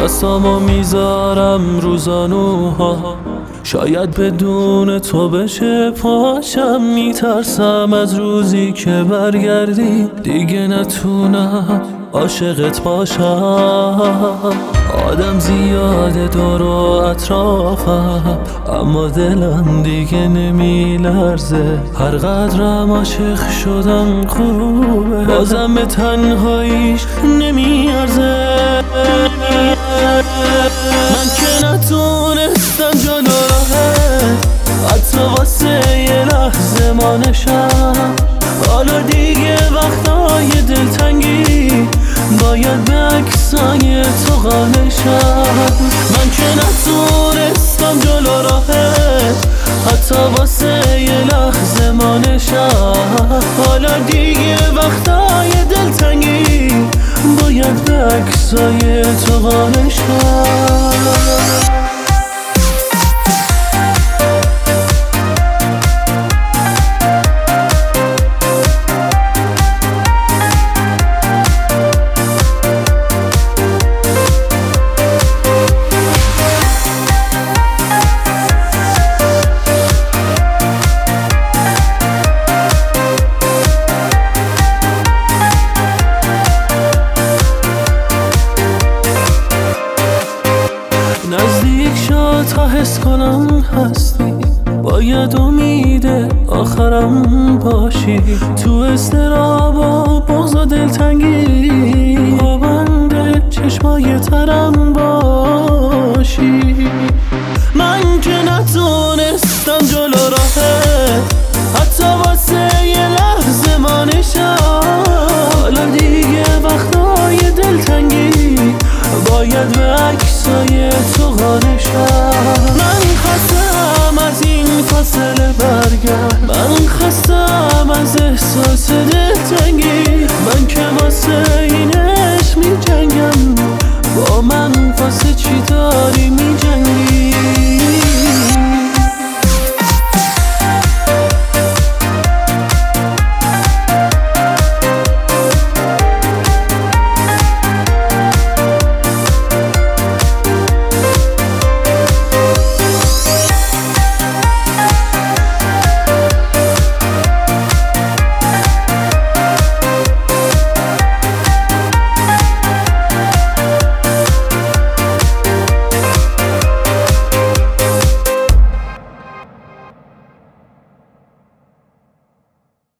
دستامو میذارم رو زانوها، شاید بدون تو بشه پاشم. میترسم از روزی که برگردی دیگه نتونم عاشقت باشم. آدم زیاده دور و اطرافم، اما دلم دیگه نمیلرزه. هر قدرم عاشق شدم خوبه، بازم به تنهاییش نمیارزه. من که نتونستم جلو راهت، حتی واسه یه لحظه مانشم. حالا دیگه وقتای دلتنگی باید به عکسای تو قانشم. من که نتونستم جلو راهت، حتی واسه یه لحظه مانشم. حالا دیگه وقتای دلتنگی باید به عکسای تو قانشم. نزدیک شد تا حس کنم هستی، باید امید آخرم باشی. تو اضطراب و بغض و دلتنگی پابند چشمای ترم باشی. من که نتونستم جلو راهت، حتی واسه یه لحظه مانشم. حالا دیگه وقتای دلتنگی باید به عکسای تو قانشم. من خستم از این فاصله برگرد، من خستم از احساس دلتنگی. من که واسه این